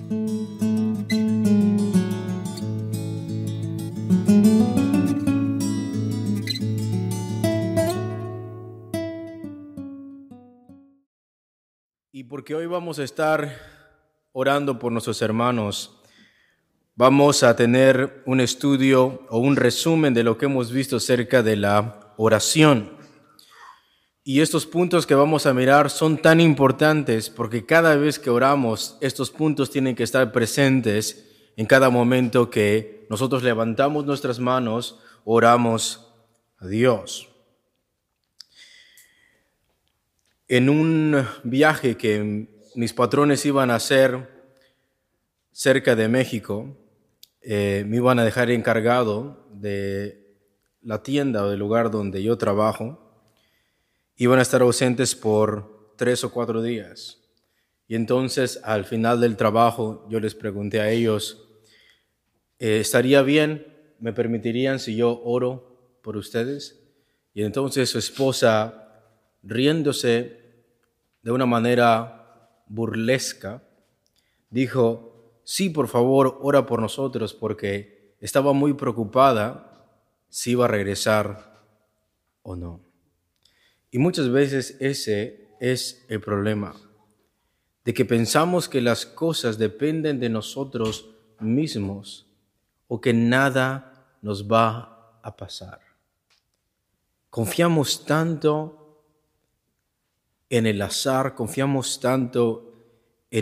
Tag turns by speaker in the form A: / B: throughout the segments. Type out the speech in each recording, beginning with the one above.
A: Y porque hoy vamos a estar orando por nuestros hermanos, vamos a tener un estudio o un resumen de lo que hemos visto acerca de la oración. Y estos puntos que vamos a mirar son tan importantes porque cada vez que oramos, estos puntos tienen que estar presentes en cada momento que nosotros levantamos nuestras manos, oramos a Dios. En un viaje que mis patrones iban a hacer cerca de México, me iban a dejar encargado de la tienda o del lugar donde yo trabajo. Iban a estar ausentes por 3 o 4 días. Y entonces, al final del trabajo, yo les pregunté a ellos, ¿estaría bien? ¿Me permitirían si yo oro por ustedes? Y entonces su esposa, riéndose de una manera burlesca, dijo, sí, por favor, ora por nosotros, porque estaba muy preocupada si iba a regresar o no. Y muchas veces ese es el problema, de que pensamos que las cosas dependen de nosotros mismos o que nada nos va a pasar. Confiamos tanto en el azar, confiamos tanto en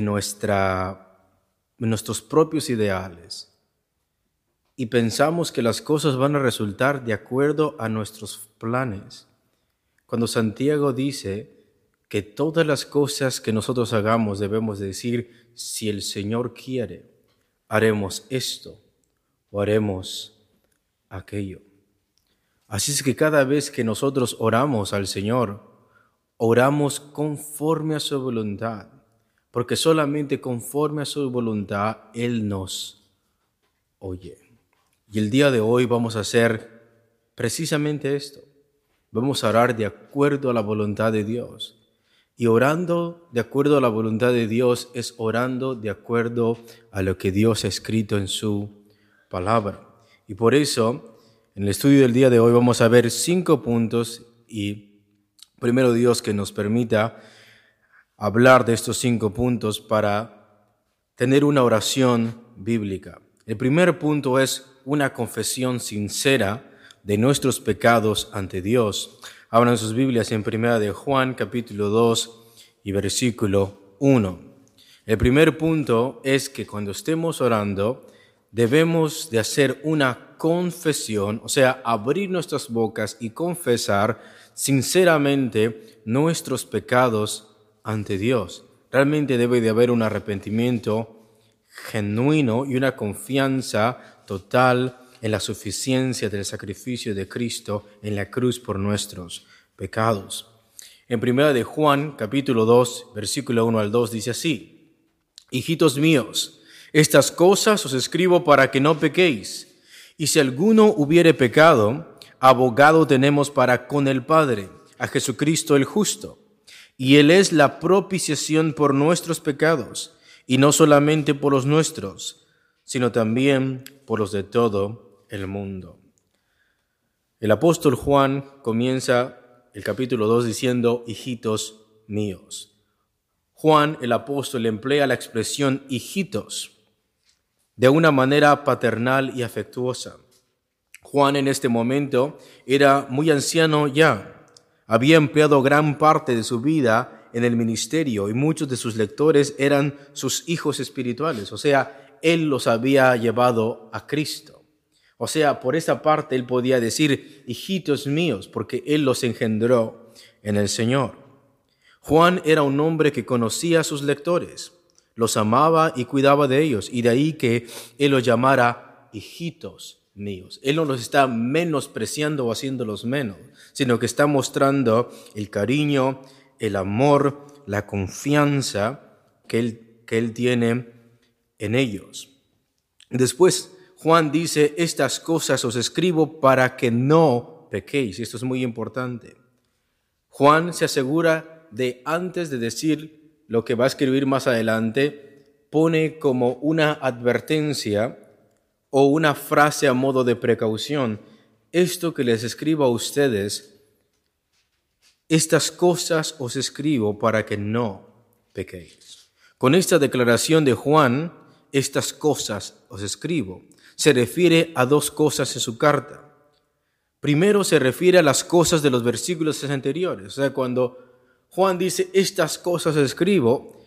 A: nuestros propios ideales y pensamos que las cosas van a resultar de acuerdo a nuestros planes. Cuando Santiago dice que todas las cosas que nosotros hagamos debemos decir, si el Señor quiere, haremos esto o haremos aquello. Así es que cada vez que nosotros oramos al Señor, oramos conforme a su voluntad, porque solamente conforme a su voluntad Él nos oye. Y el día de hoy vamos a hacer precisamente esto. Vamos a orar de acuerdo a la voluntad de Dios. Y orando de acuerdo a la voluntad de Dios es orando de acuerdo a lo que Dios ha escrito en su palabra. Y por eso, en el estudio del día de hoy vamos a ver 5 puntos y primero Dios que nos permita hablar de estos 5 puntos para tener una oración bíblica. El primer punto es una confesión sincera de nuestros pecados ante Dios. Abran sus Biblias en 1 de Juan, capítulo 2 y versículo 1. El primer punto es que cuando estemos orando, debemos de hacer una confesión, o sea, abrir nuestras bocas y confesar sinceramente nuestros pecados ante Dios. Realmente debe de haber un arrepentimiento genuino y una confianza total en la suficiencia del sacrificio de Cristo en la cruz por nuestros pecados. En 1 de Juan, capítulo 2, versículo 1 al 2, dice así, hijitos míos, estas cosas os escribo para que no pequéis, y si alguno hubiere pecado, abogado tenemos para con el Padre, a Jesucristo el justo, y Él es la propiciación por nuestros pecados, y no solamente por los nuestros, sino también por los de todo el mundo. El apóstol Juan comienza el capítulo 2 diciendo, hijitos míos. Juan, el apóstol, emplea la expresión hijitos de una manera paternal y afectuosa. Juan en este momento era muy anciano ya. Había empleado gran parte de su vida en el ministerio y muchos de sus lectores eran sus hijos espirituales, o sea, él los había llevado a Cristo. O sea, por esa parte él podía decir, hijitos míos, porque él los engendró en el Señor. Juan era un hombre que conocía a sus lectores, los amaba y cuidaba de ellos, y de ahí que él los llamara hijitos míos. Él no los está menospreciando o haciéndolos menos, sino que está mostrando el cariño, el amor, la confianza que él tiene en ellos. Después, Juan dice, estas cosas os escribo para que no pequéis. Esto es muy importante. Juan se asegura de, antes de decir lo que va a escribir más adelante, pone como una advertencia o una frase a modo de precaución: esto que les escribo a ustedes, estas cosas os escribo para que no pequéis. Con esta declaración de Juan, estas cosas os escribo, se refiere a dos cosas en su carta. Primero se refiere a las cosas de los versículos anteriores. O sea, cuando Juan dice, estas cosas os escribo,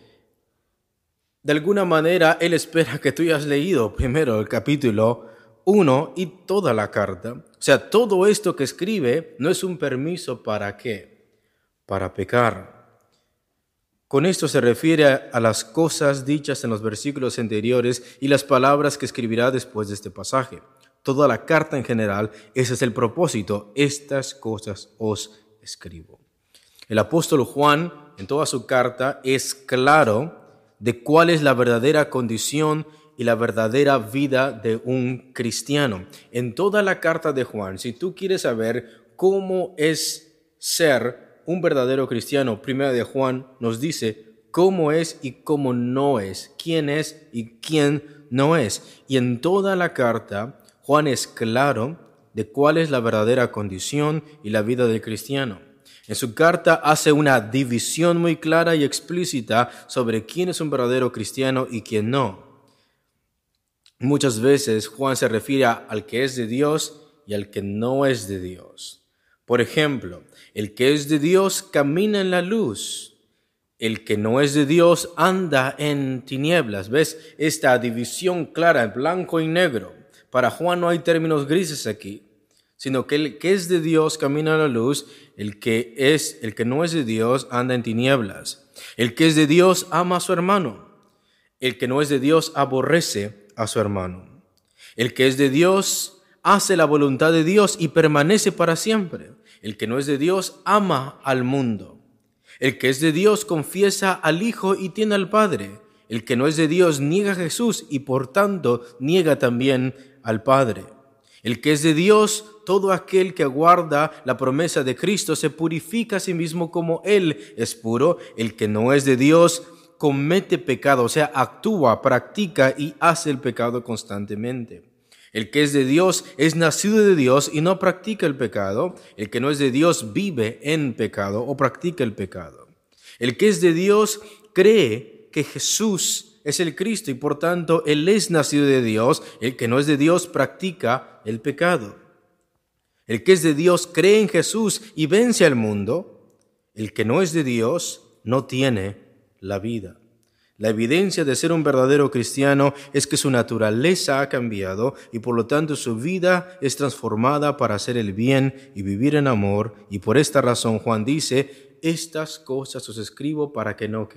A: de alguna manera él espera que tú hayas leído primero el capítulo 1 y toda la carta. O sea, todo esto que escribe no es un permiso para qué, para pecar. Con esto se refiere a las cosas dichas en los versículos anteriores y las palabras que escribirá después de este pasaje. Toda la carta en general, ese es el propósito. Estas cosas os escribo. El apóstol Juan, en toda su carta, es claro de cuál es la verdadera condición y la verdadera vida de un cristiano. En toda la carta de Juan, si tú quieres saber cómo es ser un verdadero cristiano, primera de Juan nos dice cómo es y cómo no es, quién es y quién no es. Y en toda la carta, Juan es claro de cuál es la verdadera condición y la vida del cristiano. En su carta hace una división muy clara y explícita sobre quién es un verdadero cristiano y quién no. Muchas veces Juan se refiere al que es de Dios y al que no es de Dios. Por ejemplo, el que es de Dios camina en la luz. El que no es de Dios anda en tinieblas. ¿Ves? Esta división clara, en blanco y negro. Para Juan no hay términos grises aquí, sino que el que es de Dios camina en la luz, el que no es de Dios anda en tinieblas. El que es de Dios ama a su hermano. El que no es de Dios aborrece a su hermano. El que es de Dios hace la voluntad de Dios y permanece para siempre. El que no es de Dios ama al mundo. El que es de Dios confiesa al Hijo y tiene al Padre. El que no es de Dios niega a Jesús y por tanto niega también al Padre. El que es de Dios, todo aquel que aguarda la promesa de Cristo se purifica a sí mismo como Él es puro. El que no es de Dios comete pecado, o sea, actúa, practica y hace el pecado constantemente. El que es de Dios es nacido de Dios y no practica el pecado. El que no es de Dios vive en pecado o practica el pecado. El que es de Dios cree que Jesús es el Cristo y por tanto Él es nacido de Dios. El que no es de Dios practica el pecado. El que es de Dios cree en Jesús y vence al mundo. El que no es de Dios no tiene la vida. La evidencia de ser un verdadero cristiano es que su naturaleza ha cambiado y por lo tanto su vida es transformada para hacer el bien y vivir en amor. Y por esta razón Juan dice, estas cosas os escribo para que no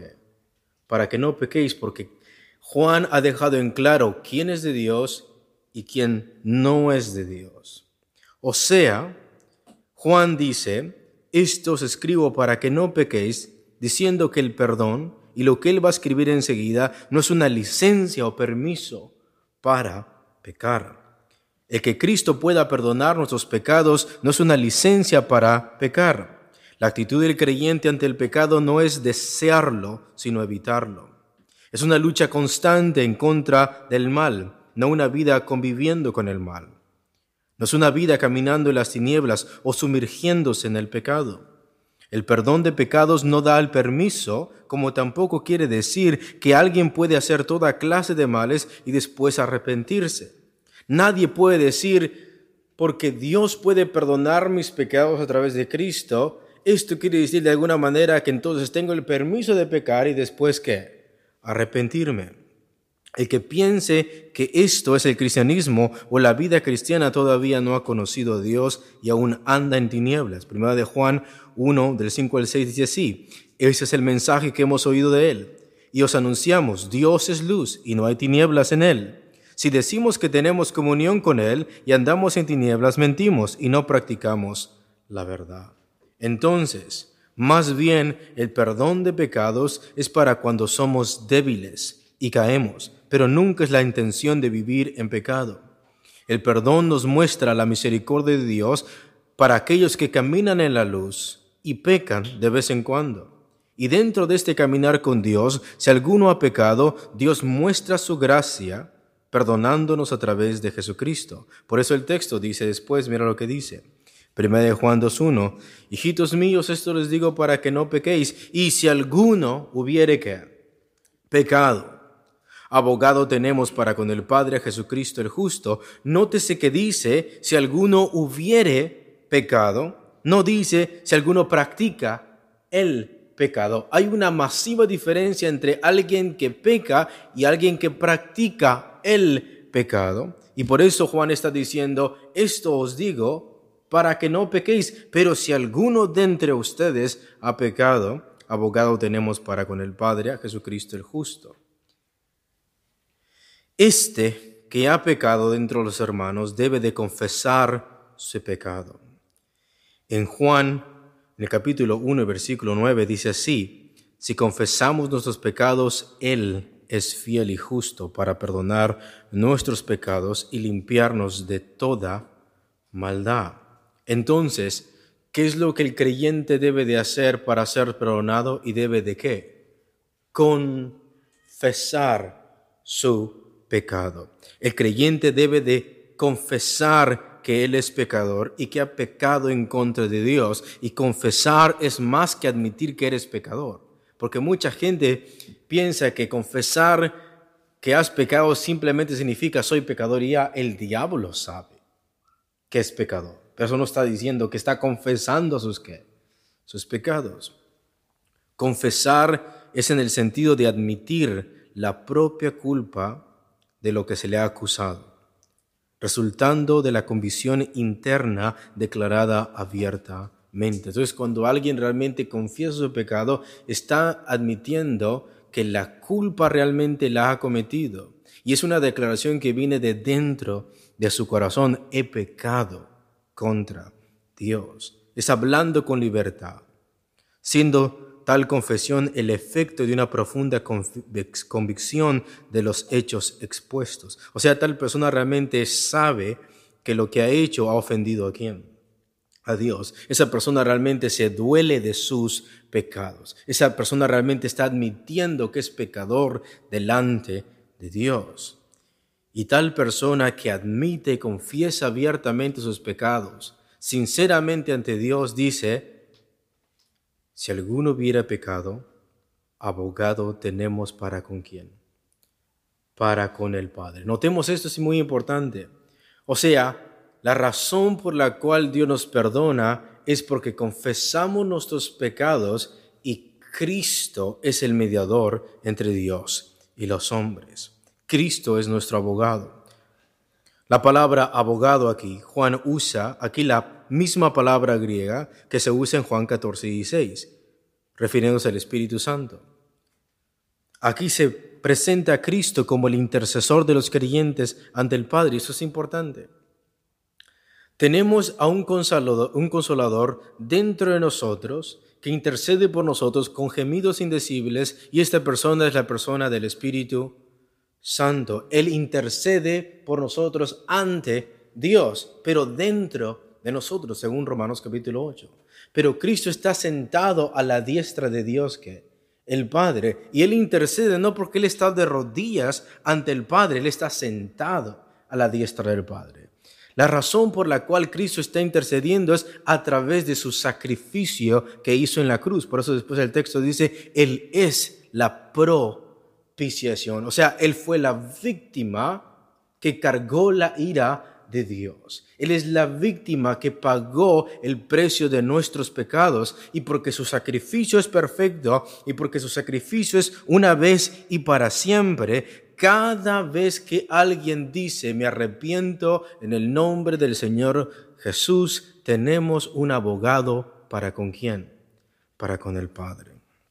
A: pequéis, porque Juan ha dejado en claro quién es de Dios y quién no es de Dios. O sea, Juan dice, esto os escribo para que no pequéis, diciendo que el perdón y lo que él va a escribir enseguida no es una licencia o permiso para pecar. El que Cristo pueda perdonar nuestros pecados no es una licencia para pecar. La actitud del creyente ante el pecado no es desearlo, sino evitarlo. Es una lucha constante en contra del mal, no una vida conviviendo con el mal. No es una vida caminando en las tinieblas o sumergiéndose en el pecado. El perdón de pecados no da el permiso, como tampoco quiere decir que alguien puede hacer toda clase de males y después arrepentirse. Nadie puede decir, porque Dios puede perdonar mis pecados a través de Cristo, esto quiere decir de alguna manera que entonces tengo el permiso de pecar y después ¿qué? Arrepentirme. El que piense que esto es el cristianismo o la vida cristiana todavía no ha conocido a Dios y aún anda en tinieblas. Primera de Juan 1, del 5 al 6 dice así, ese es el mensaje que hemos oído de Él. Y os anunciamos, Dios es luz y no hay tinieblas en Él. Si decimos que tenemos comunión con Él y andamos en tinieblas, mentimos y no practicamos la verdad. Entonces, más bien el perdón de pecados es para cuando somos débiles y caemos, pero nunca es la intención de vivir en pecado. El perdón nos muestra la misericordia de Dios para aquellos que caminan en la luz y pecan de vez en cuando. Y dentro de este caminar con Dios, si alguno ha pecado, Dios muestra su gracia perdonándonos a través de Jesucristo. Por eso el texto dice después, mira lo que dice. 1 Juan 2:1, hijitos míos, esto les digo para que no pequéis. Y si alguno hubiere pecado, abogado tenemos para con el Padre, Jesucristo el justo. Nótese que dice, si alguno hubiere pecado, no dice si alguno practica el pecado. Hay una masiva diferencia entre alguien que peca y alguien que practica el pecado. Y por eso Juan está diciendo, esto os digo para que no pequéis. Pero si alguno de entre ustedes ha pecado, abogado tenemos para con el Padre, a Jesucristo el justo. Este que ha pecado dentro de los hermanos debe de confesar su pecado. En Juan, en el capítulo 1, versículo 9, dice así, si confesamos nuestros pecados, Él es fiel y justo para perdonar nuestros pecados y limpiarnos de toda maldad. Entonces, ¿qué es lo que el creyente debe de hacer para ser perdonado? Y debe de ¿qué? Confesar su pecado. El creyente debe de confesar que él es pecador y que ha pecado en contra de Dios. Y confesar es más que admitir que eres pecador. Porque mucha gente piensa que confesar que has pecado simplemente significa soy pecador y ya el diablo sabe que es pecador. Pero eso no está diciendo que está confesando sus pecados. Confesar es en el sentido de admitir la propia culpa de lo que se le ha acusado, resultando de la convicción interna declarada abiertamente. Entonces, cuando alguien realmente confiesa su pecado, está admitiendo que la culpa realmente la ha cometido. Y es una declaración que viene de dentro de su corazón. He pecado contra Dios. Es hablando con libertad, siendo tal confesión el efecto de una profunda convicción de los hechos expuestos. O sea, tal persona realmente sabe que lo que ha hecho ha ofendido ¿a quién? A Dios. Esa persona realmente se duele de sus pecados. Esa persona realmente está admitiendo que es pecador delante de Dios. Y tal persona que admite y confiesa abiertamente sus pecados, sinceramente ante Dios, dice, si alguno hubiera pecado, abogado tenemos para con quién, para con el Padre. Notemos esto, es muy importante. O sea, la razón por la cual Dios nos perdona es porque confesamos nuestros pecados y Cristo es el mediador entre Dios y los hombres. Cristo es nuestro abogado. La palabra abogado aquí, Juan usa aquí la misma palabra griega que se usa en Juan 14:16, refiriéndose al Espíritu Santo. Aquí se presenta a Cristo como el intercesor de los creyentes ante el Padre, y eso es importante. Tenemos a un consolador dentro de nosotros que intercede por nosotros con gemidos indecibles, y esta persona es la persona del Espíritu Santo. Él intercede por nosotros ante Dios, pero dentro de nosotros, según Romanos capítulo 8. Pero Cristo está sentado a la diestra de Dios, que el Padre, y Él intercede no porque Él está de rodillas ante el Padre, Él está sentado a la diestra del Padre. La razón por la cual Cristo está intercediendo es a través de su sacrificio que hizo en la cruz. Por eso después el texto dice, Él es la propiciación. O sea, Él fue la víctima que cargó la ira de Dios. Él es la víctima que pagó el precio de nuestros pecados, y porque su sacrificio es perfecto y porque su sacrificio es una vez y para siempre, cada vez que alguien dice me arrepiento en el nombre del Señor Jesús, tenemos un abogado para con quién, para con el Padre.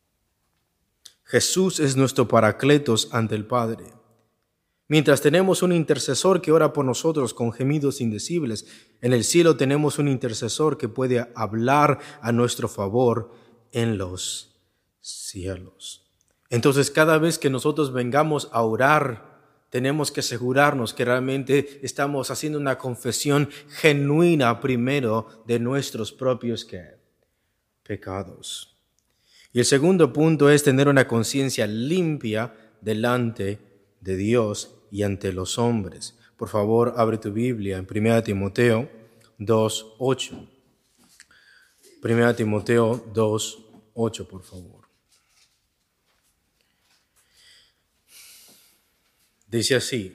A: Jesús es nuestro paracletos ante el Padre. Mientras tenemos un intercesor que ora por nosotros con gemidos indecibles, en el cielo tenemos un intercesor que puede hablar a nuestro favor en los cielos. Entonces, cada vez que nosotros vengamos a orar, tenemos que asegurarnos que realmente estamos haciendo una confesión genuina primero de nuestros propios pecados. Y el segundo punto es tener una conciencia limpia delante de Dios y ante los hombres. Por favor, abre tu Biblia en 1 Timoteo 2:8. 1 Timoteo 2:8, por favor. Dice así.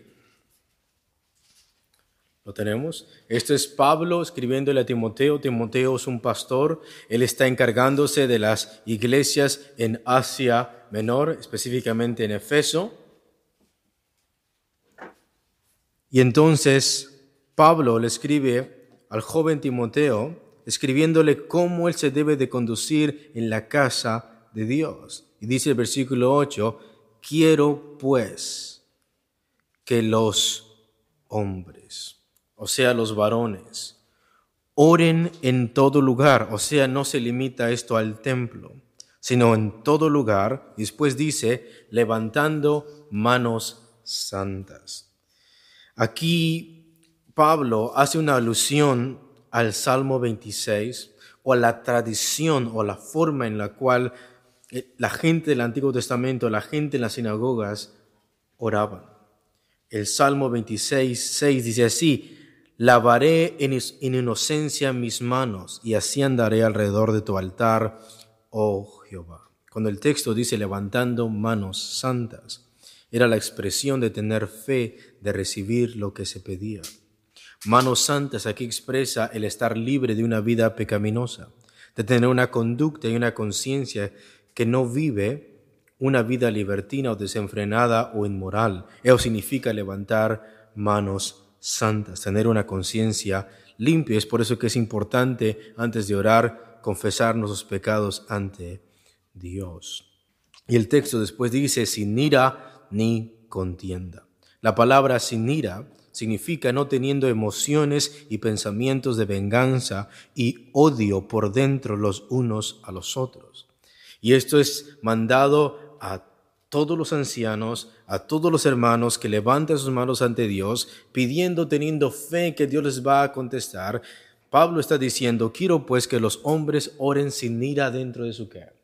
A: ¿Lo tenemos? Esto es Pablo escribiéndole a Timoteo. Timoteo es un pastor. Él está encargándose de las iglesias en Asia Menor, específicamente en Efeso. Y entonces Pablo le escribe al joven Timoteo, escribiéndole cómo él se debe de conducir en la casa de Dios. Y dice el versículo 8, quiero pues que los hombres, o sea, los varones, oren en todo lugar, o sea, no se limita esto al templo, sino en todo lugar. Y después dice, levantando manos santas. Aquí Pablo hace una alusión al Salmo 26, o a la tradición o la forma en la cual la gente del Antiguo Testamento, la gente en las sinagogas oraban. El Salmo 26:6 dice así, lavaré en inocencia mis manos y así andaré alrededor de tu altar, oh Jehová. Cuando el texto dice levantando manos santas, era la expresión de tener fe, de recibir lo que se pedía. Manos santas aquí expresa el estar libre de una vida pecaminosa, de tener una conducta y una conciencia que no vive una vida libertina o desenfrenada o inmoral. Eso significa levantar manos santas, tener una conciencia limpia. Es por eso que es importante, antes de orar, confesar nuestros pecados ante Dios. Y el texto después dice, sin ira ni contienda. La palabra sin ira significa no teniendo emociones y pensamientos de venganza y odio por dentro los unos a los otros. Y esto es mandado a todos los ancianos, a todos los hermanos que levanten sus manos ante Dios, pidiendo, teniendo fe que Dios les va a contestar. Pablo está diciendo, quiero pues que los hombres oren sin ira dentro de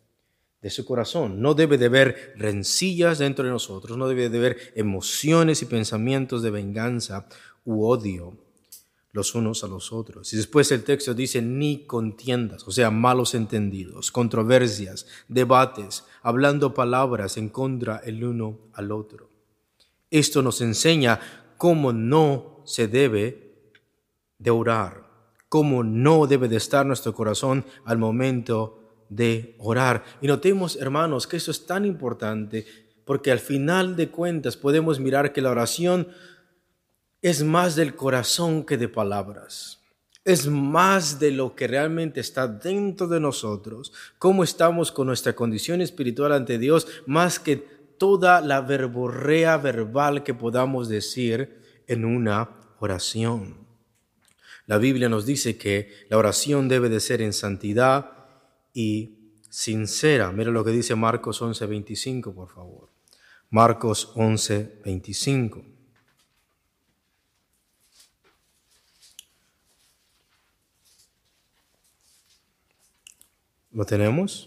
A: su corazón. No debe de haber rencillas dentro de nosotros, no debe de haber emociones y pensamientos de venganza u odio los unos a los otros. Y después el texto dice, ni contiendas, o sea, malos entendidos, controversias, debates, hablando palabras en contra el uno al otro. Esto nos enseña cómo no se debe de orar, cómo no debe de estar nuestro corazón al momento de orar. Y notemos, hermanos, que esto es tan importante porque al final de cuentas podemos mirar que la oración es más del corazón que de palabras. Es más de lo que realmente está dentro de nosotros, cómo estamos con nuestra condición espiritual ante Dios, más que toda la verborrea verbal que podamos decir en una oración. La Biblia nos dice que la oración debe de ser en santidad y sincera. Mira lo que dice Marcos 11:25, por favor. Marcos 11:25. ¿Lo tenemos?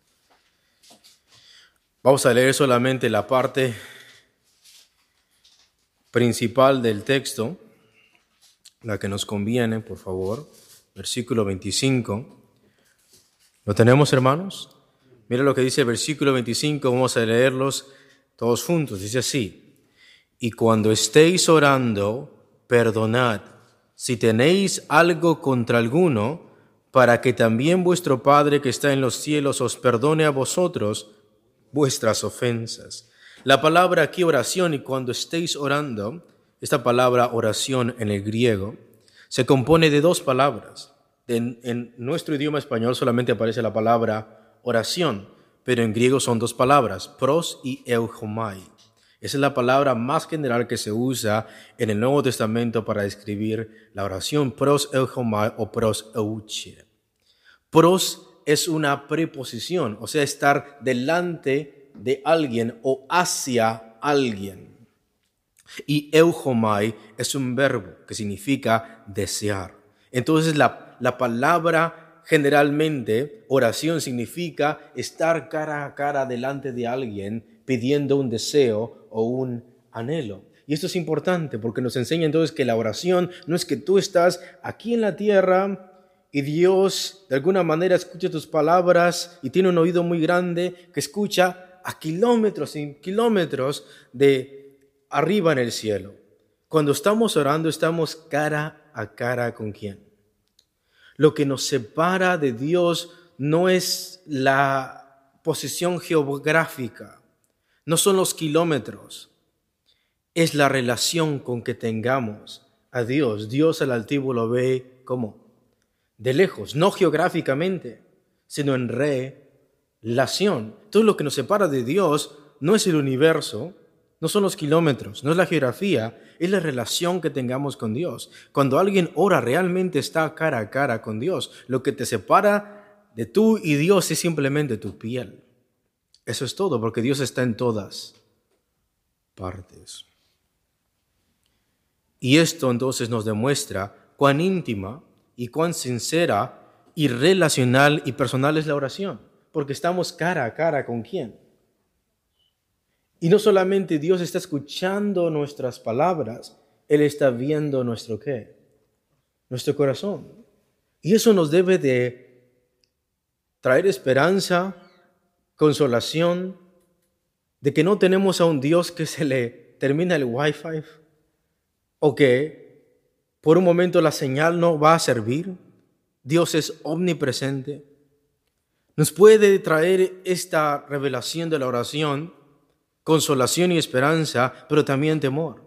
A: Vamos a leer solamente la parte principal del texto, la que nos conviene, por favor. Versículo 25. ¿Lo tenemos, hermanos? Mira lo que dice el versículo 25, vamos a leerlos todos juntos. Dice así, y cuando estéis orando, perdonad, si tenéis algo contra alguno, para que también vuestro Padre que está en los cielos os perdone a vosotros vuestras ofensas. La palabra aquí oración, y cuando estéis orando, esta palabra oración en el griego, se compone de dos palabras. En nuestro idioma español solamente aparece la palabra oración, pero en griego son dos palabras, pros y euchomai. Esa es la palabra más general que se usa en el Nuevo Testamento para describir la oración, pros euchomai o pros euche. Pros es una preposición, o sea, estar delante de alguien o hacia alguien. Y euchomai es un verbo que significa desear. Entonces la palabra generalmente, oración significa estar cara a cara delante de alguien pidiendo un deseo o un anhelo. Y esto es importante porque nos enseña entonces que la oración no es que tú estás aquí en la tierra y Dios de alguna manera escucha tus palabras y tiene un oído muy grande que escucha a kilómetros y kilómetros de arriba en el cielo. Cuando estamos orando, estamos cara a cara con ¿quién? Lo que nos separa de Dios no es la posición geográfica, no son los kilómetros, es la relación con que tengamos a Dios. Dios al altivo lo ve ¿cómo? De lejos, no geográficamente, sino en relación. Todo lo que nos separa de Dios no es el universo, no son los kilómetros, no es la geografía, es la relación que tengamos con Dios. Cuando alguien ora, realmente está cara a cara con Dios. Lo que te separa de tú y Dios es simplemente tu piel. Eso es todo, porque Dios está en todas partes. Y esto entonces nos demuestra cuán íntima y cuán sincera y relacional y personal es la oración, porque estamos cara a cara con ¿quién? Y no solamente Dios está escuchando nuestras palabras, Él está viendo nuestro ¿qué? Nuestro corazón. Y eso nos debe de traer esperanza, consolación, de que no tenemos a un Dios que se le termina el Wi-Fi o que por un momento la señal no va a servir. Dios es omnipresente. Nos puede traer esta revelación de la oración, consolación y esperanza, pero también temor.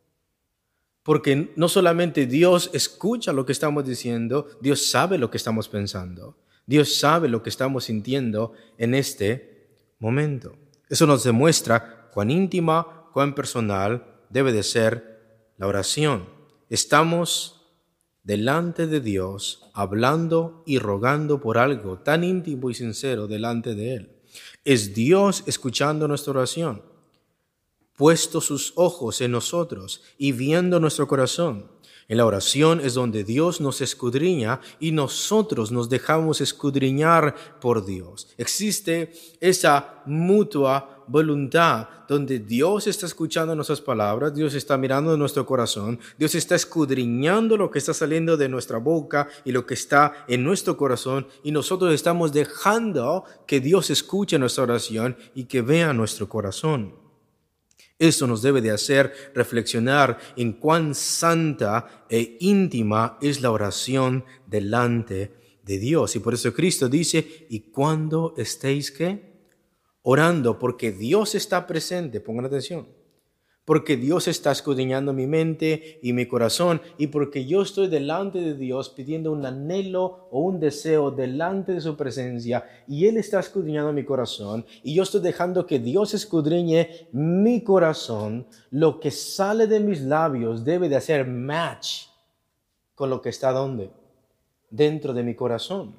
A: Porque no solamente Dios escucha lo que estamos diciendo, Dios sabe lo que estamos pensando. Dios sabe lo que estamos sintiendo en este momento. Eso nos demuestra cuán íntima, cuán personal debe de ser la oración. Estamos delante de Dios, hablando y rogando por algo tan íntimo y sincero delante de Él. Es Dios escuchando nuestra oración, puesto sus ojos en nosotros y viendo nuestro corazón. En la oración es donde Dios nos escudriña y nosotros nos dejamos escudriñar por Dios. Existe esa mutua voluntad donde Dios está escuchando nuestras palabras, Dios está mirando nuestro corazón, Dios está escudriñando lo que está saliendo de nuestra boca y lo que está en nuestro corazón, y nosotros estamos dejando que Dios escuche nuestra oración y que vea nuestro corazón. Esto nos debe de hacer reflexionar en cuán santa e íntima es la oración delante de Dios. Y por eso Cristo dice, y cuando estéis ¿qué? Orando, porque Dios está presente, pongan atención, porque Dios está escudriñando mi mente y mi corazón, y porque yo estoy delante de Dios pidiendo un anhelo o un deseo delante de su presencia, y Él está escudriñando mi corazón, y yo estoy dejando que Dios escudriñe mi corazón. Lo que sale de mis labios debe de hacer match con lo que está ¿dónde? Dentro de mi corazón.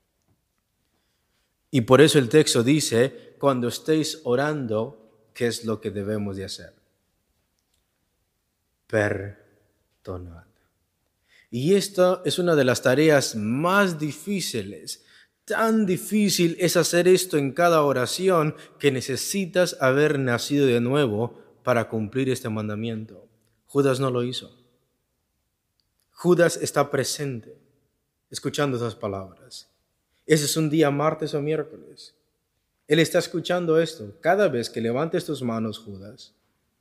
A: Y por eso el texto dice, cuando estéis orando, ¿qué es lo que debemos de hacer? Perdonad. Y esta es una de las tareas más difíciles. Tan difícil es hacer esto en cada oración que necesitas haber nacido de nuevo para cumplir este mandamiento. Judas no lo hizo. Judas está presente, escuchando esas palabras. Ese es un día martes o miércoles. Él está escuchando esto. Cada vez que levantes tus manos, Judas,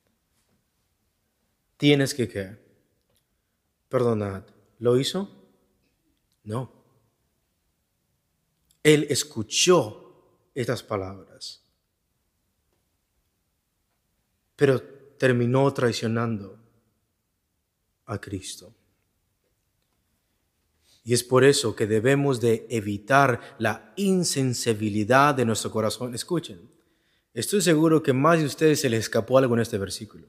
A: tienes que ¿qué? Perdonad. ¿Lo hizo? No. Él escuchó estas palabras, pero terminó traicionando a Cristo. Y es por eso que debemos de evitar la insensibilidad de nuestro corazón. Escuchen, estoy seguro que más de ustedes se les escapó algo en este versículo.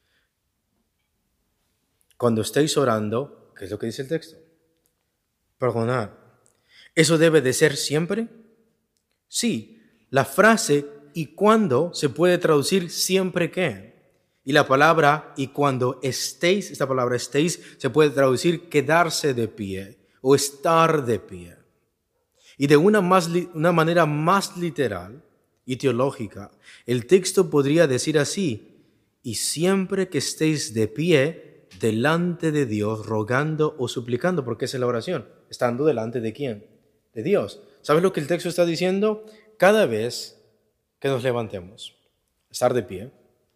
A: Cuando estéis orando, ¿qué es lo que dice el texto? Perdonad. ¿Eso debe de ser siempre? Sí, la frase ¿y cuando? Se puede traducir siempre que. Y la palabra ¿y cuando estéis? Esta palabra estéis se puede traducir quedarse de pie o estar de pie. Y de una manera más literal y teológica, el texto podría decir así: y siempre que estéis de pie delante de Dios, rogando o suplicando, porque esa es la oración, estando delante de ¿quién? De Dios. ¿Sabes lo que el texto está diciendo? Cada vez que nos levantemos, estar de pie,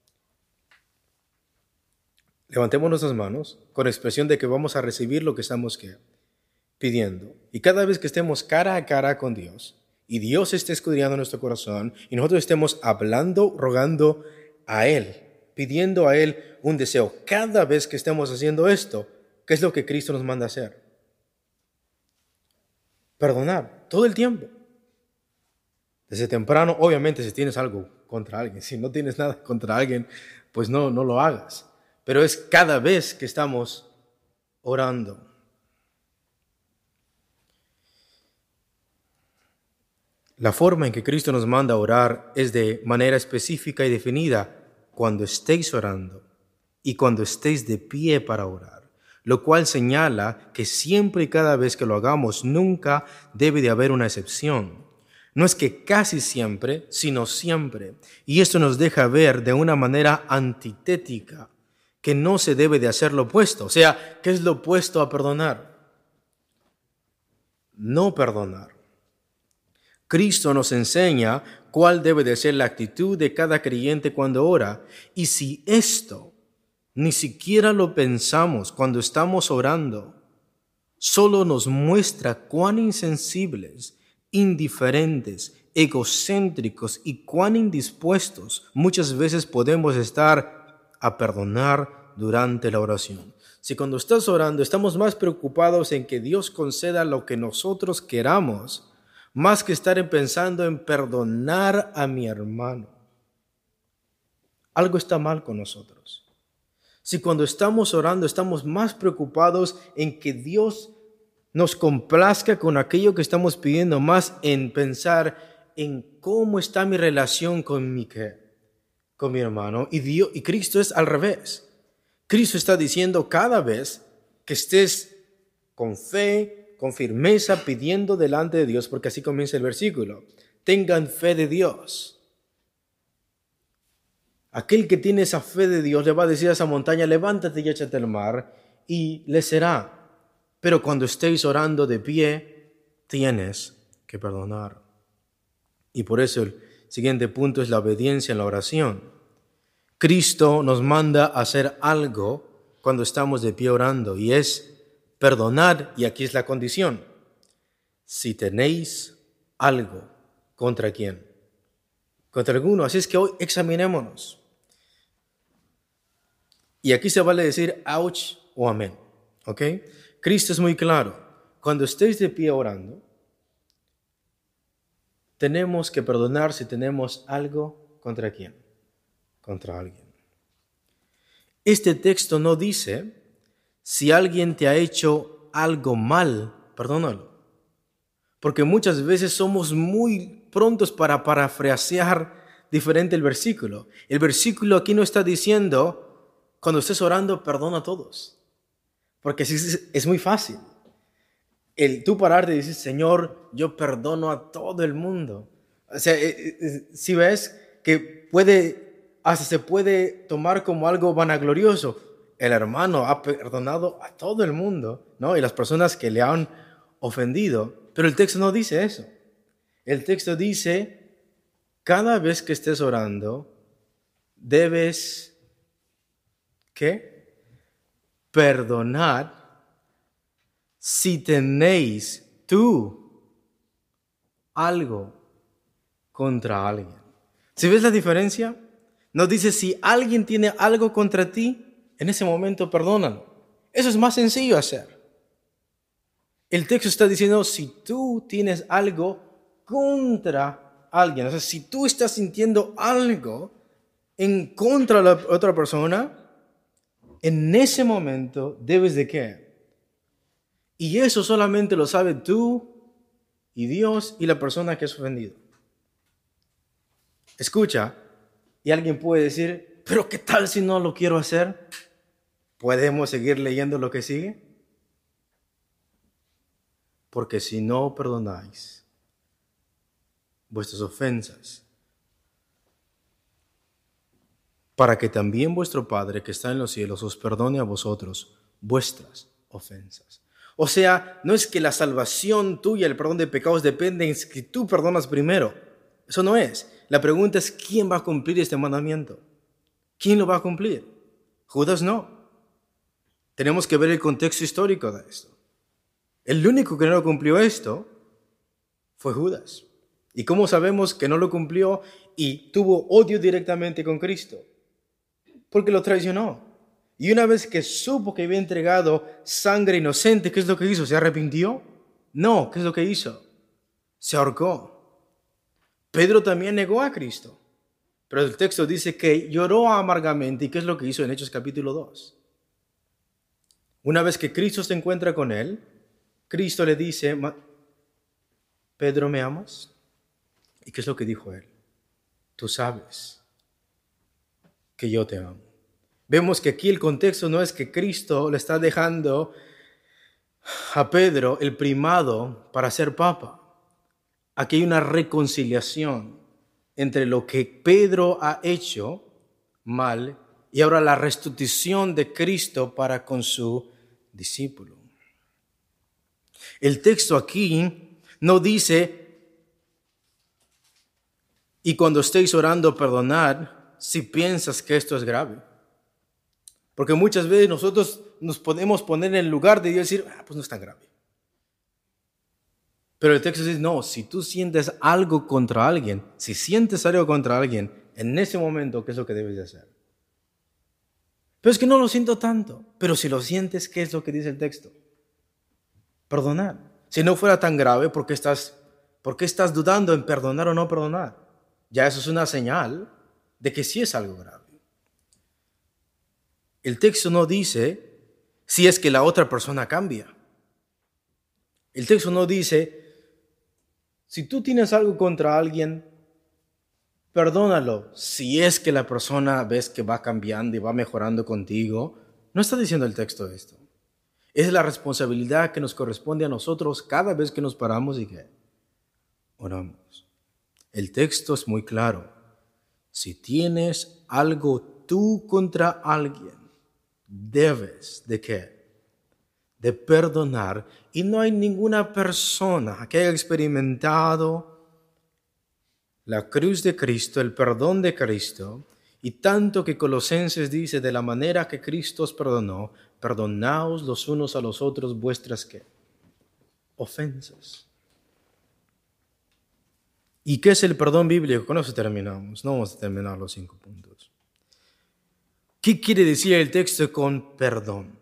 A: levantemos nuestras manos con expresión de que vamos a recibir lo que estamos pidiendo. Y cada vez que estemos cara a cara con Dios y Dios esté escudriñando nuestro corazón y nosotros estemos hablando, rogando a Él, pidiendo a Él un deseo, cada vez que estemos haciendo esto, ¿qué es lo que Cristo nos manda hacer? Perdonar, todo el tiempo. Desde temprano, obviamente, si tienes algo contra alguien, si no tienes nada contra alguien, pues no lo hagas. Pero es cada vez que estamos orando. La forma en que Cristo nos manda a orar es de manera específica y definida: cuando estéis orando y cuando estéis de pie para orar, lo cual señala que siempre y cada vez que lo hagamos, nunca debe de haber una excepción. No es que casi siempre, sino siempre. Y esto nos deja ver de una manera antitética que no se debe de hacer lo opuesto. O sea, ¿qué es lo opuesto a perdonar? No perdonar. Cristo nos enseña cuál debe de ser la actitud de cada creyente cuando ora. Y si esto ni siquiera lo pensamos cuando estamos orando, solo nos muestra cuán insensibles, indiferentes, egocéntricos y cuán indispuestos muchas veces podemos estar a perdonar durante la oración. Si cuando estás orando estamos más preocupados en que Dios conceda lo que nosotros queramos, más que estar pensando en perdonar a mi hermano, algo está mal con nosotros. Si cuando estamos orando estamos más preocupados en que Dios nos complazca con aquello que estamos pidiendo, más en pensar en cómo está mi relación con mi hermano. Y Cristo es al revés. Cristo está diciendo: cada vez que estés con fe, con firmeza, pidiendo delante de Dios, porque así comienza el versículo, tengan fe de Dios. Aquel que tiene esa fe de Dios le va a decir a esa montaña: levántate y échate al mar, y le será. Pero cuando estéis orando de pie, tienes que perdonar. Y por eso el siguiente punto es la obediencia en la oración. Cristo nos manda a hacer algo cuando estamos de pie orando, y es perdonar, y aquí es la condición: si tenéis algo. ¿Contra quién? Contra alguno. Así es que hoy examinémonos. Y aquí se vale decir ouch o amén. ¿Ok? Cristo es muy claro. Cuando estéis de pie orando, tenemos que perdonar si tenemos algo contra quién. Contra alguien. Este texto no dice: si alguien te ha hecho algo mal, perdónalo. Porque muchas veces somos muy prontos para parafrasear diferente el versículo. El versículo aquí no está diciendo: cuando estés orando, perdona a todos. Porque así es muy fácil. Tú pararte y decir: Señor, yo perdono a todo el mundo. O sea, si ves que hasta se puede tomar como algo vanaglorioso. El hermano ha perdonado a todo el mundo, ¿no? Y las personas que le han ofendido. Pero el texto no dice eso. El texto dice: cada vez que estés orando, debes, ¿qué? Perdonar si tenéis tú algo contra alguien. ¿Sí ves la diferencia? No dice: si alguien tiene algo contra ti, en ese momento perdónalo. Eso es más sencillo hacer. El texto está diciendo: si tú tienes algo contra alguien, o sea, si tú estás sintiendo algo en contra de la otra persona, en ese momento debes de ¿qué? Y eso solamente lo sabe tú y Dios y la persona que es ofendido. Escucha, y alguien puede decir: pero ¿qué tal si no lo quiero hacer? ¿Podemos seguir leyendo lo que sigue? Porque si no perdonáis, vuestras ofensas, para que también vuestro Padre que está en los cielos os perdone a vosotros vuestras ofensas. O sea, no es que la salvación tuya, el perdón de pecados depende en que tú perdonas primero. Eso no es. La pregunta es, ¿quién va a cumplir este mandamiento? ¿Quién lo va a cumplir? Judas no. Tenemos que ver el contexto histórico de esto. El único que no cumplió esto fue Judas. ¿Y cómo sabemos que no lo cumplió y tuvo odio directamente con Cristo? Porque lo traicionó. Y una vez que supo que había entregado sangre inocente, ¿qué es lo que hizo? ¿Se arrepintió? No, ¿qué es lo que hizo? Se ahorcó. Pedro también negó a Cristo. Pero el texto dice que lloró amargamente. ¿Y qué es lo que hizo en Hechos capítulo 2? Una vez que Cristo se encuentra con él, Cristo le dice, Pedro, ¿me amas? ¿Y qué es lo que dijo él? Tú sabes que yo te amo. Vemos que aquí el contexto no es que Cristo le está dejando a Pedro el primado para ser papa. Aquí hay una reconciliación entre lo que Pedro ha hecho mal y ahora la restitución de Cristo para con su discípulo. El texto aquí no dice, y cuando estéis orando, perdonad si piensas que esto es grave. Porque muchas veces nosotros nos podemos poner en el lugar de Dios y decir, pues no es tan grave. Pero el texto dice, no, si tú sientes algo contra alguien, si sientes algo contra alguien, en ese momento, ¿qué es lo que debes de hacer? Pero es que no lo siento tanto. Pero si lo sientes, ¿qué es lo que dice el texto? Perdonar. Si no fuera tan grave, ¿por qué estás dudando en perdonar o no perdonar? Ya eso es una señal de que sí es algo grave. El texto no dice si es que la otra persona cambia. El texto no dice, si tú tienes algo contra alguien, perdónalo. Si es que la persona ves que va cambiando y va mejorando contigo, no está diciendo el texto esto. Es la responsabilidad que nos corresponde a nosotros cada vez que nos paramos y que oramos. El texto es muy claro. Si tienes algo tú contra alguien, debes ¿de qué? De perdonar. Y no hay ninguna persona que haya experimentado la cruz de Cristo, el perdón de Cristo, y tanto que Colosenses dice, de la manera que Cristo os perdonó, perdonaos los unos a los otros vuestras ¿qué? Ofensas. ¿Y qué es el perdón bíblico? Con eso terminamos. No vamos a terminar los 5 puntos. ¿Qué quiere decir el texto con perdón?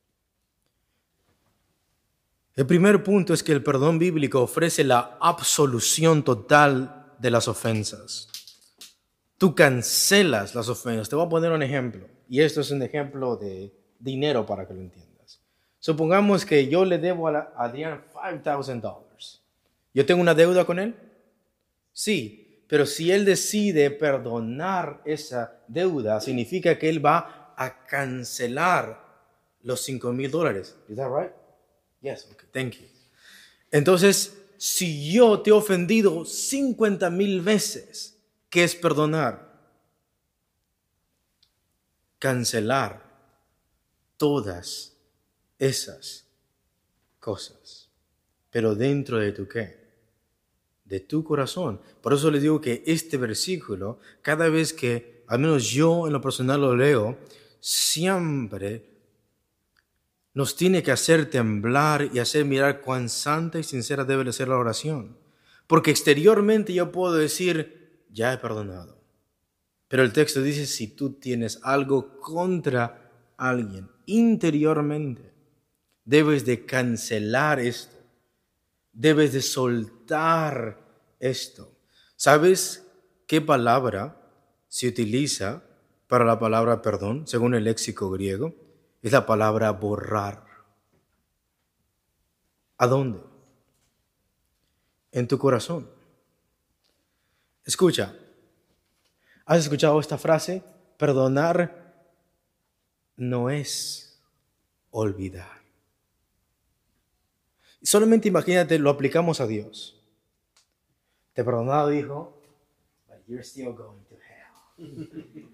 A: El primer punto es que el perdón bíblico ofrece la absolución total de las ofensas. Tú cancelas las ofensas. Te voy a poner un ejemplo. Y esto es un ejemplo de dinero para que lo entiendas. Supongamos que yo le debo a Adrián $5,000. ¿Yo tengo una deuda con él? Sí, pero si él decide perdonar esa deuda, significa que él va a cancelar los $5,000. ¿Is that right? Yes, okay, thank you. Entonces, si yo te he ofendido 50,000 veces, ¿qué es perdonar? Cancelar todas esas cosas. Pero dentro de tu ¿qué? De tu corazón. Por eso les digo que este versículo, cada vez que, al menos yo en lo personal lo leo, siempre nos tiene que hacer temblar y hacer mirar cuán santa y sincera debe de ser la oración. Porque exteriormente yo puedo decir, ya he perdonado. Pero el texto dice, si tú tienes algo contra alguien, interiormente, debes de cancelar esto. Debes de soltar esto. ¿Sabes qué palabra se utiliza para la palabra perdón, según el léxico griego? Es la palabra borrar. ¿A dónde? En tu corazón. Escucha, ¿has escuchado esta frase? Perdonar no es olvidar. Solamente imagínate, lo aplicamos a Dios. Te he perdonado, hijo, but you're still going to hell.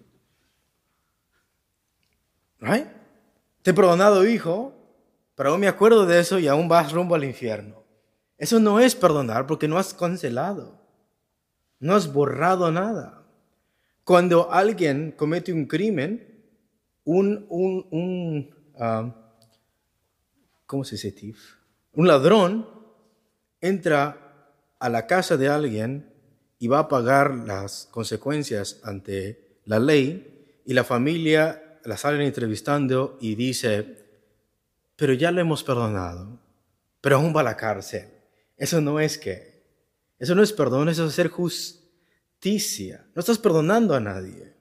A: Right? Te he perdonado, hijo, pero aún me acuerdo de eso y aún vas rumbo al infierno. Eso no es perdonar porque no has cancelado. No has borrado nada. Cuando alguien comete un crimen, ¿cómo se dice thief? Un ladrón entra a la casa de alguien y va a pagar las consecuencias ante la ley, y la familia la salen entrevistando y dice, pero ya lo hemos perdonado, pero aún va a la cárcel. Eso no es perdón, eso es hacer justicia. No estás perdonando a nadie.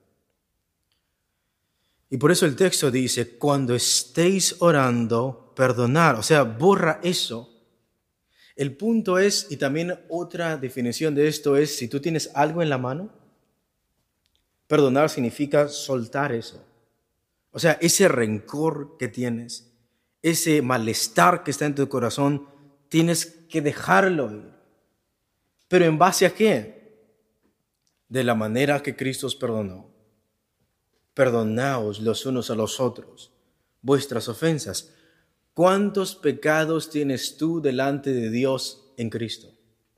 A: Y por eso el texto dice, cuando estéis orando, perdonar. O sea, borra eso. El punto es, y también otra definición de esto es, si tú tienes algo en la mano, perdonar significa soltar eso. O sea, ese rencor que tienes, ese malestar que está en tu corazón, tienes que dejarlo ir. ¿Pero en base a qué? De la manera que Cristo os perdonó. Perdonaos los unos a los otros vuestras ofensas. ¿Cuántos pecados tienes tú delante de Dios en Cristo?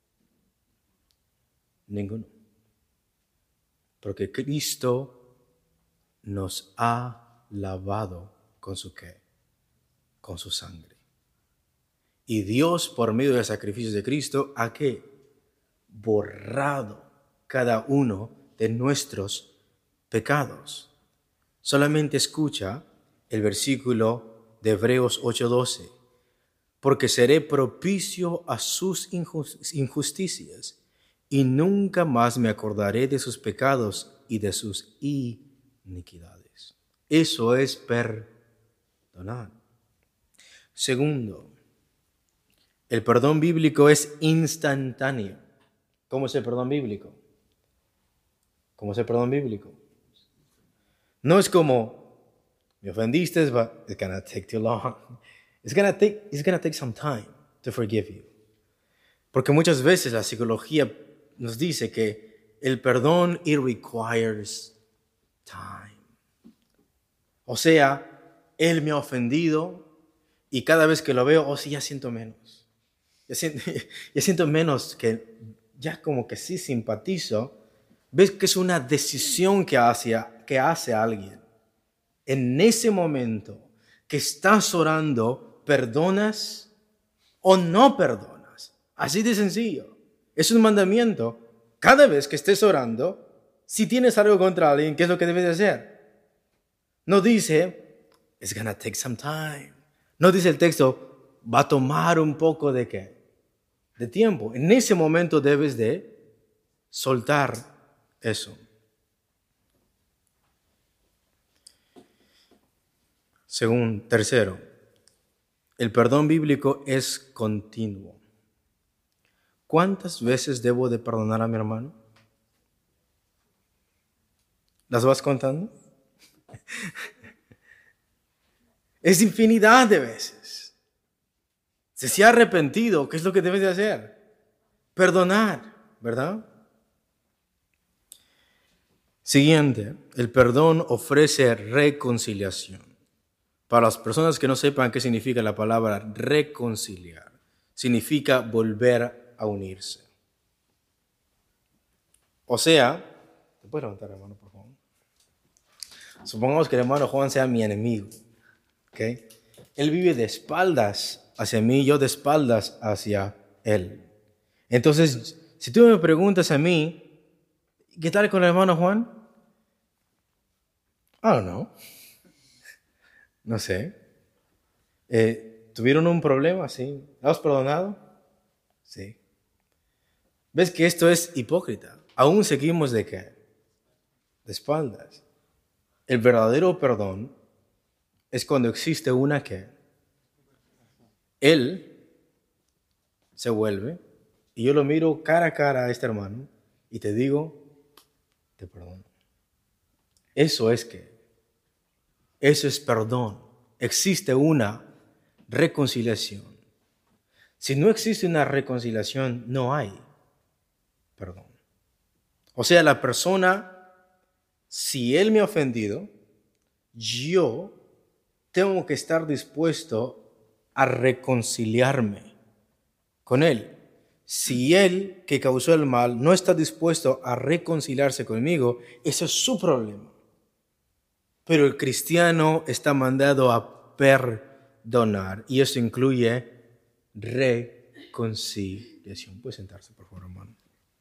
A: Ninguno. Porque Cristo nos ha lavado con su ¿qué? Con su sangre. Y Dios, por medio del sacrificio de Cristo, ¿ha qué? Borrado cada uno de nuestros pecados. Solamente escucha el versículo de Hebreos 8:12. Porque seré propicio a sus injusticias y nunca más me acordaré de sus pecados y de sus iniquidades. Eso es perdonar. Segundo, el perdón bíblico es instantáneo. ¿Cómo es el perdón bíblico? ¿Cómo es el perdón bíblico? No es como, me ofendiste, but it's going to take too long. It's going to take some time to forgive you. Porque muchas veces la psicología nos dice que el perdón, it requires time. O sea, él me ha ofendido y cada vez que lo veo, sí, ya siento menos. Ya siento menos, que ya como que sí simpatizo. Ves que es una decisión que hace alguien. En ese momento que estás orando, ¿perdonas o no perdonas? Así de sencillo. Es un mandamiento. Cada vez que estés orando, si tienes algo contra alguien, ¿qué es lo que debes de hacer? No dice, it's gonna take some time. No dice el texto, va a tomar un poco de ¿qué? De tiempo. En ese momento debes de soltar eso. Tercero, el perdón bíblico es continuo. ¿Cuántas veces debo de perdonar a mi hermano? ¿Las vas contando? Es infinidad de veces. Si se ha arrepentido, ¿qué es lo que debes de hacer? Perdonar, ¿verdad? Siguiente, el perdón ofrece reconciliación. Para las personas que no sepan qué significa la palabra reconciliar, significa volver a unirse. O sea, ¿te puedes levantar, hermano, por favor? Supongamos que el hermano Juan sea mi enemigo, ¿ok? Él vive de espaldas hacia mí, yo de espaldas hacia él. Entonces, si tú me preguntas a mí, ¿qué tal con el hermano Juan? I don't know. No sé. ¿Tuvieron un problema? Sí. ¿Lo has perdonado? Sí. ¿Ves que esto es hipócrita? Aún seguimos ¿de qué? De espaldas. El verdadero perdón es cuando existe una que él se vuelve y yo lo miro cara a cara a este hermano y te digo, te perdono. Eso es perdón. Existe una reconciliación. Si no existe una reconciliación, no hay perdón. O sea, la persona, si él me ha ofendido, yo tengo que estar dispuesto a reconciliarme con él. Si él que causó el mal no está dispuesto a reconciliarse conmigo, eso es su problema. Pero el cristiano está mandado a perdonar y eso incluye reconciliación. ¿Puede sentarse, por favor, hermano?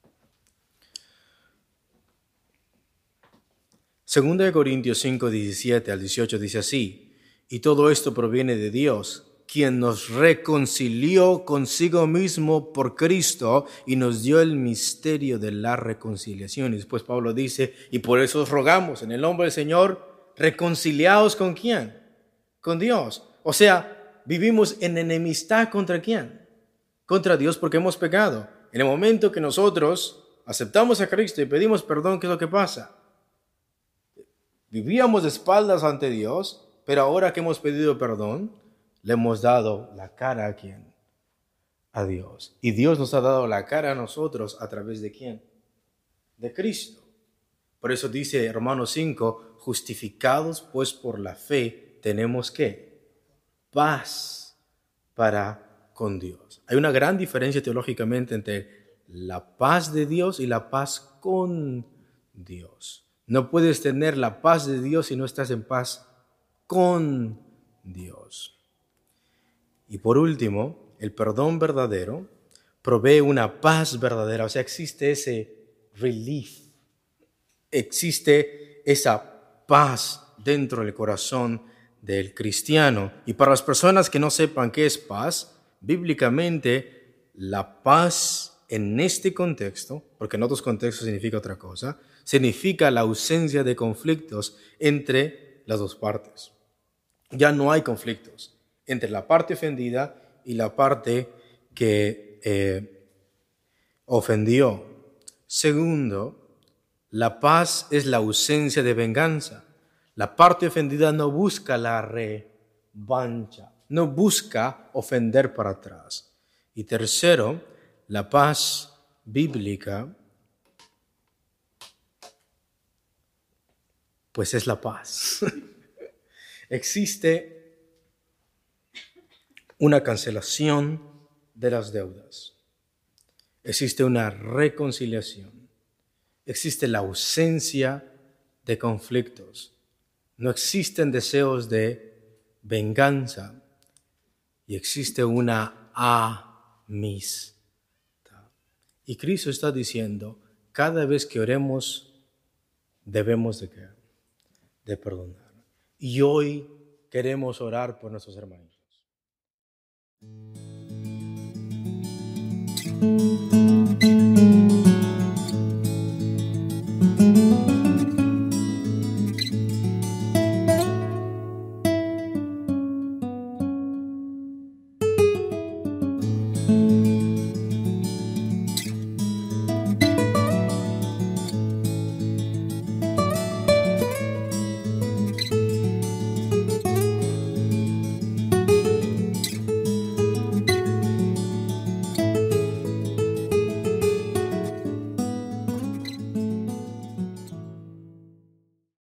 A: Segunda de Corintios 5, 17 al 18 dice así: y todo esto proviene de Dios, quien nos reconcilió consigo mismo por Cristo y nos dio el misterio de la reconciliación. Y después Pablo dice: y por eso os rogamos en el nombre del Señor, reconciliaos ¿con quién? Con Dios. O sea, vivimos en enemistad ¿contra quién? Contra Dios, porque hemos pecado. En el momento que nosotros aceptamos a Cristo y pedimos perdón, ¿qué es lo que pasa? Vivíamos de espaldas ante Dios, pero ahora que hemos pedido perdón, le hemos dado la cara ¿a quién? A Dios. Y Dios nos ha dado la cara a nosotros ¿a través de quién? De Cristo. Por eso dice Romanos 5, justificados pues por la fe, tenemos ¿qué? Paz para con Dios. Hay una gran diferencia teológicamente entre la paz de Dios y la paz con Dios. No puedes tener la paz de Dios si no estás en paz con Dios. Y por último, el perdón verdadero provee una paz verdadera. O sea, existe ese relief, existe esa paz dentro del corazón del cristiano. Y para las personas que no sepan qué es paz, bíblicamente la paz en este contexto, porque en otros contextos significa otra cosa, significa la ausencia de conflictos entre las dos partes. Ya no hay conflictos entre la parte ofendida y la parte que ofendió. Segundo, la paz es la ausencia de venganza. La parte ofendida no busca la revancha, no busca ofender para atrás. Y tercero, la paz bíblica pues es la paz. Existe una cancelación de las deudas. Existe una reconciliación. Existe la ausencia de conflictos. No existen deseos de venganza. Y existe una amistad. Y Cristo está diciendo, cada vez que oremos, debemos de qué? De perdonar. Y hoy queremos orar por nuestros hermanos.